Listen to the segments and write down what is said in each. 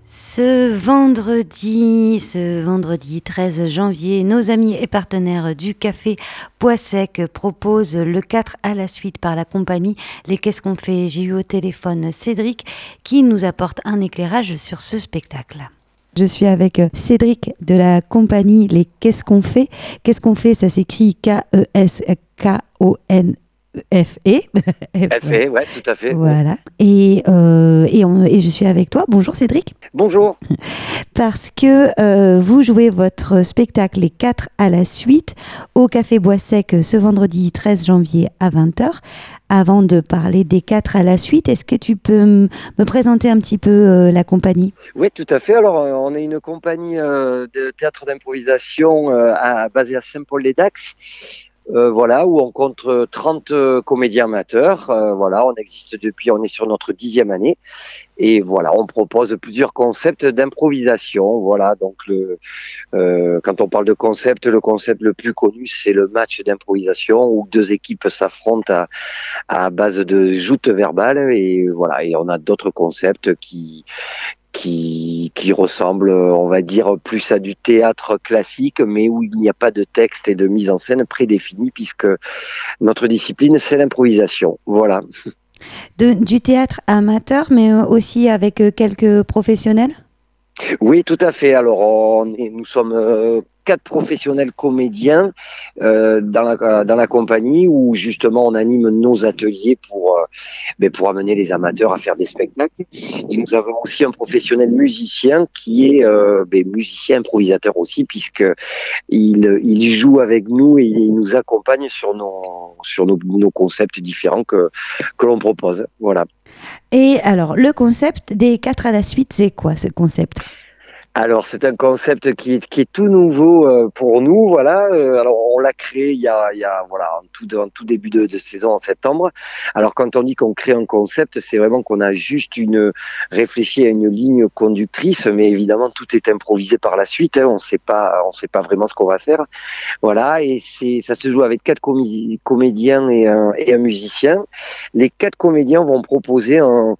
Ce vendredi 13 janvier, nos amis et partenaires du Café Bois Sec proposent le 4 à la suite par la compagnie Les Qu'est-ce qu'on fait. J'ai eu au téléphone Cédric qui nous apporte un éclairage sur ce spectacle. Je suis avec Cédric de la compagnie Les Qu'est-ce qu'on fait. Qu'est-ce qu'on fait, ça s'écrit K-E-S-K-O-N. F-E. F-E, ouais, tout à fait. Voilà. Et je suis avec toi. Bonjour Cédric. Bonjour. Parce que vous jouez votre spectacle Les 4 à la suite au Café Bois Sec ce vendredi 13 janvier à 20h. Avant de parler des 4 à la suite, est-ce que tu peux me présenter un petit peu la compagnie ? Oui, tout à fait. Alors, on est une compagnie de théâtre d'improvisation basée à Saint-Paul-les-Dax. Voilà, où on compte 30 comédiens amateurs. Voilà, on existe on est sur notre 10e année. Et voilà, on propose plusieurs concepts d'improvisation. Voilà, donc quand on parle de concept, le concept le plus connu, c'est le match d'improvisation où deux équipes s'affrontent à base de joutes verbales. Et voilà, et on a d'autres concepts qui ressemble, on va dire, plus à du théâtre classique, mais où il n'y a pas de texte et de mise en scène prédéfinie, puisque notre discipline, c'est l'improvisation. Voilà. Du théâtre amateur, mais aussi avec quelques professionnels ? Oui, tout à fait. Alors, nous sommes 4 professionnels comédiens dans la compagnie où justement on anime nos ateliers pour amener les amateurs à faire des spectacles. Et nous avons aussi un professionnel musicien qui est musicien improvisateur aussi, puisque il joue avec nous et il nous accompagne sur nos concepts différents que l'on propose. Voilà. Et alors, le concept des 4 à la suite, c'est quoi ce concept ? Alors, c'est un concept qui est tout nouveau pour nous, voilà. Alors, on l'a créé il y a voilà, en tout début de saison en septembre. Alors, quand on dit qu'on crée un concept, c'est vraiment qu'on a juste réfléchi à une ligne conductrice, mais évidemment, tout est improvisé par la suite. Hein, on sait pas vraiment ce qu'on va faire. Voilà, et ça se joue avec 4 comédiens et un musicien. Les 4 comédiens vont proposer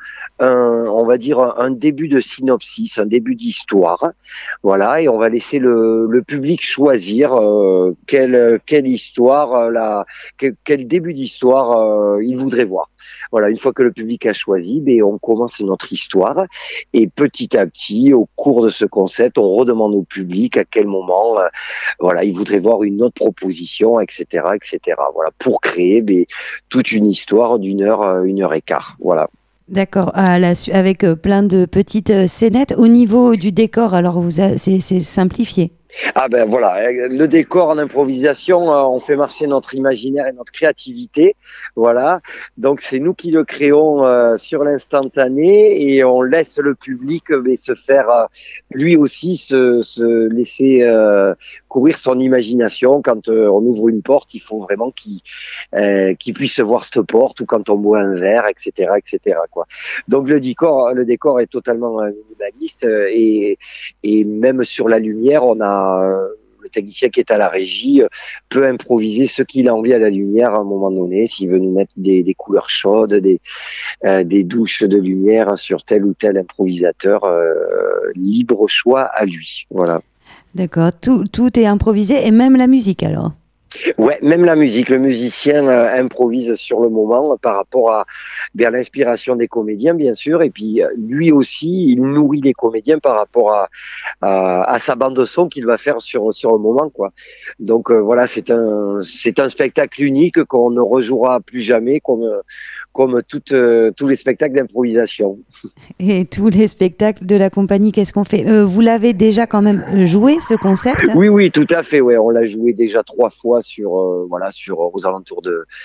on va dire un début de synopsis, un début d'histoire. Voilà, et on va laisser le public choisir quelle histoire, quel début d'histoire il voudrait voir. Voilà, une fois que le public a choisi, on commence notre histoire et petit à petit, au cours de ce concept, on redemande au public à quel moment voilà, il voudrait voir une autre proposition, etc., etc. Voilà, pour créer toute une histoire d'1 heure, 1 heure et quart. Voilà. D'accord, avec plein de petites scénettes. Au niveau du décor, alors c'est simplifié. Ah ben voilà, le décor en improvisation, on fait marcher notre imaginaire et notre créativité, voilà. Donc c'est nous qui le créons sur l'instantané et on laisse le public se faire lui aussi se laisser courir son imagination. Quand on ouvre une porte, il faut vraiment qu'il puisse voir cette porte, ou quand on boit un verre, etc., etc., quoi. Donc le décor est totalement minimaliste et même sur la lumière, on a le technicien qui est à la régie peut improviser ce qu'il a envie à la lumière à un moment donné, s'il veut nous mettre des couleurs chaudes, des douches de lumière sur tel ou tel improvisateur, libre choix à lui. Voilà. D'accord, tout est improvisé et même la musique alors ? Ouais, même la musique, le musicien improvise sur le moment par rapport à l'inspiration des comédiens, bien sûr, et puis lui aussi, il nourrit les comédiens par rapport à sa bande de son qu'il va faire sur le moment, quoi. Donc voilà, c'est un spectacle unique qu'on ne rejouera plus jamais, comme tous les spectacles d'improvisation. Et tous les spectacles de la compagnie, qu'est-ce qu'on fait ? Vous l'avez déjà quand même joué, ce concept ? Oui, tout à fait. Ouais, on l'a joué déjà 3 fois aux alentours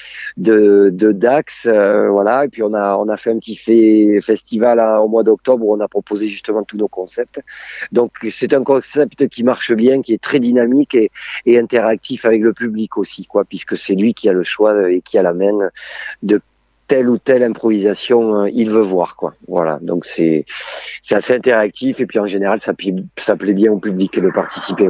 de Dax, voilà. Et puis on a fait un petit festival au mois d'octobre où on a proposé justement tous nos concepts. Donc c'est un concept qui marche bien, qui est très dynamique et interactif avec le public aussi, quoi, puisque c'est lui qui a le choix et qui a la main de telle ou telle improvisation il veut voir, quoi. Voilà, donc c'est assez interactif et puis en général ça plaît bien au public de participer, ouais.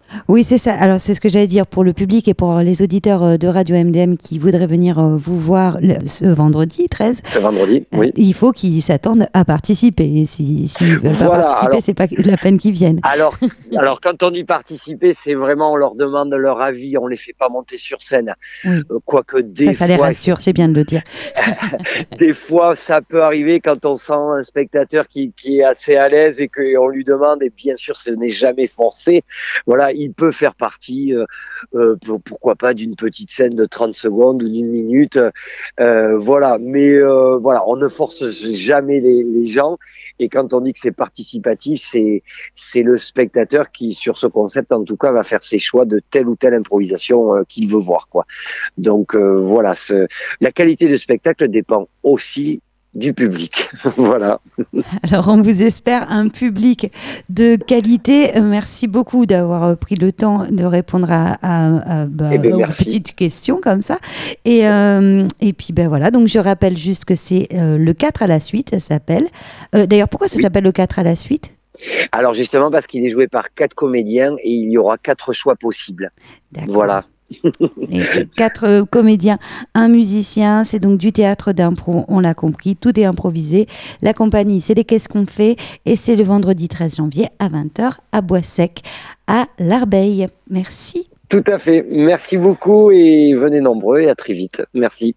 Oui, c'est ça. Alors, c'est ce que j'allais dire pour le public et pour les auditeurs de Radio MDM qui voudraient venir vous voir ce vendredi 13. Ce vendredi, oui. Il faut qu'ils s'attendent à participer. Et s'ils ne veulent pas Voilà, participer, alors, c'est pas la peine qu'ils viennent. alors quand on dit participer, c'est vraiment, on leur demande leur avis, on les fait pas monter sur scène. Oui, Quoique ça les rassure, c'est bien de le dire. des fois, ça peut arriver quand on sent un spectateur qui est assez à l'aise et qu'on lui demande, et bien sûr, ce n'est jamais forcé. Voilà, il peut faire partie, pourquoi pas, d'une petite scène de 30 secondes ou d'une minute. Voilà, mais voilà, on ne force jamais les gens. Et quand on dit que c'est participatif, c'est le spectateur qui, sur ce concept, en tout cas, va faire ses choix de telle ou telle improvisation qu'il veut voir, quoi. Donc voilà, la qualité du spectacle dépend aussi du public. Voilà. Alors, on vous espère un public de qualité. Merci beaucoup d'avoir pris le temps de répondre Eh bien, aux merci. petites questions comme ça. Et puis, ben voilà. Donc, je rappelle juste que c'est le 4 à la suite, ça s'appelle. D'ailleurs, pourquoi ça Oui. s'appelle le 4 à la suite? Alors justement parce qu'il est joué par 4 comédiens et il y aura 4 choix possibles. D'accord. Voilà. Et 4 comédiens, un musicien, c'est donc du théâtre d'impro, on l'a compris, tout est improvisé. La compagnie, c'est les Qu'est-ce qu'on fait et c'est le vendredi 13 janvier à 20h à Bois-Sec, à l'Arbeille. Merci. Tout à fait. Merci beaucoup et venez nombreux et à très vite. Merci.